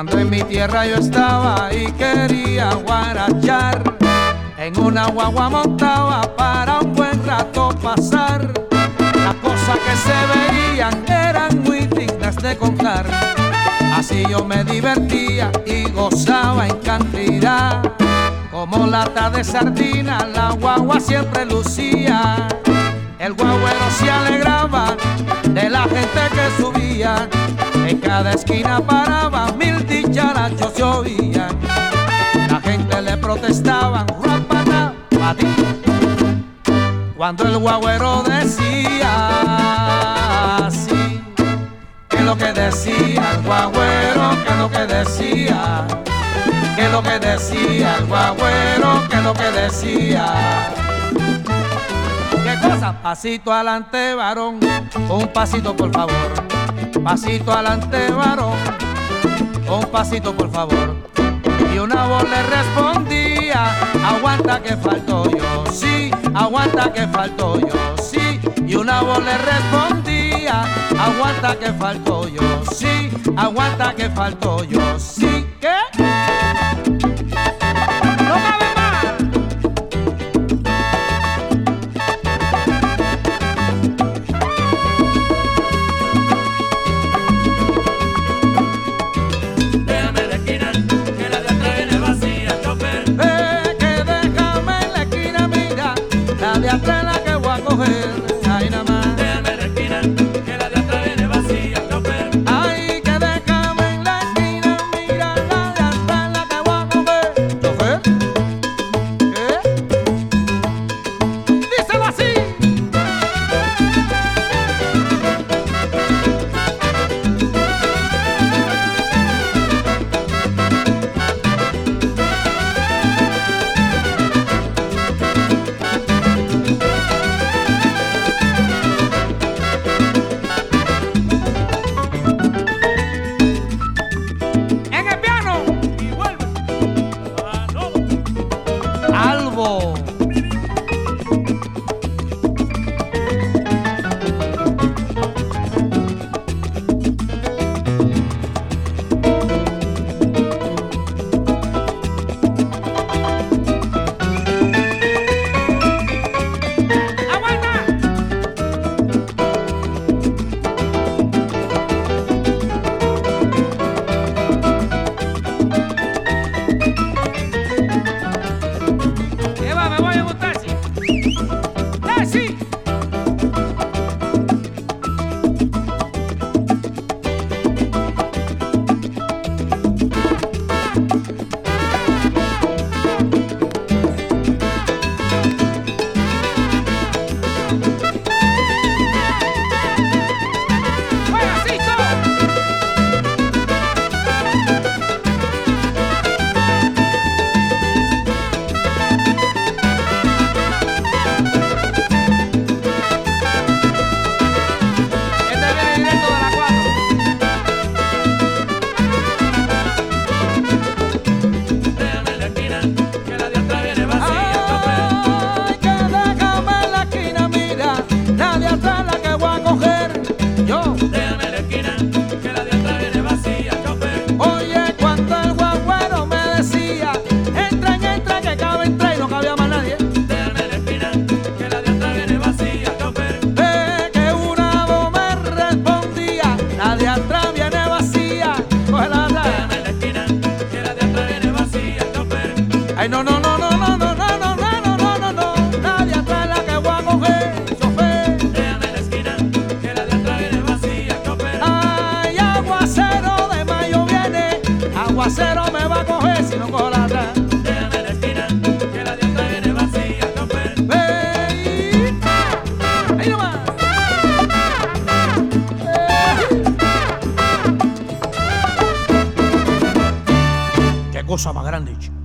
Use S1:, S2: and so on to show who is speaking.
S1: Cuando en mi tierra yo estaba y quería guarachar, en una guagua montaba para un buen rato pasar. Las cosas que se veían eran muy dignas de contar. Así yo me divertía y gozaba en cantidad. Como lata de sardina la guagua siempre lucía. El guagüero se alegraba de la gente que subía. En cada esquina paraba, 1000 dicharachos se oían. La gente le protestaban, rapata, pati. Cuando el guagüero decía así, ¿qué es lo que decía el guagüero? ¿Qué es lo que decía? ¿Qué es lo que decía el guagüero? ¿Qué es lo que decía? ¿Qué cosa? Pasito adelante, varón, un pasito por favor. Pasito adelante, varón, un pasito por favor. Y una voz le respondía, aguanta que falto yo, sí, aguanta que falto yo, sí. Y una voz le respondía, aguanta que falto yo, sí, aguanta que falto yo, sí. ¿Qué? ¡No cabe más!
S2: Déjame la esquina, que la de atrás viene vacía, chofer.
S1: Que déjame en la esquina, mira, la de atrás es la que voy a coger, ahí nada más.
S2: Déjame la esquina, que la de atrás viene vacía, chofer.
S1: Ay, que déjame en la esquina, mira, la de atrás es la que voy a coger. ¿Chofer? ¿Qué? Díselo así. En el piano,
S2: Y vuelve. Ah, no.
S1: Albo. ¡Aguanta! Eva, me voy a gustar, sí. Sí! ¡Jueguecito! Este viene directo de la 4.
S2: Déjame la esquina, que la de atrás viene vacía, chofer.
S1: Ay, que déjame en la esquina, mira, la de atrás la que voy a coger. Yo,
S2: Déjame la esquina, que la de atrás viene vacía, chofer.
S1: oye, cuando el guagüero me decía, entra, que cabe entra y no cabía más nadie.
S2: Déjame la esquina, que la de atrás viene vacía, chofer.
S1: Que una voz me respondía, la de atrás viene vacía. Coge la de atrás.
S2: Déjame la esquina, que la de atrás viene vacía, chofer.
S1: Ay, no, la de atrás es la que voy a coger, chofer.
S2: Déjame la esquina, que la de atrás viene vacía, chofer.
S1: Ay, aguacero de mayo viene, aguacero me va a coger si no cojo la de atrás.
S2: Déjame la esquina, que la de atrás viene vacía, chofer.
S1: Ey, ahí nomás. Qué cosa más grande, chico.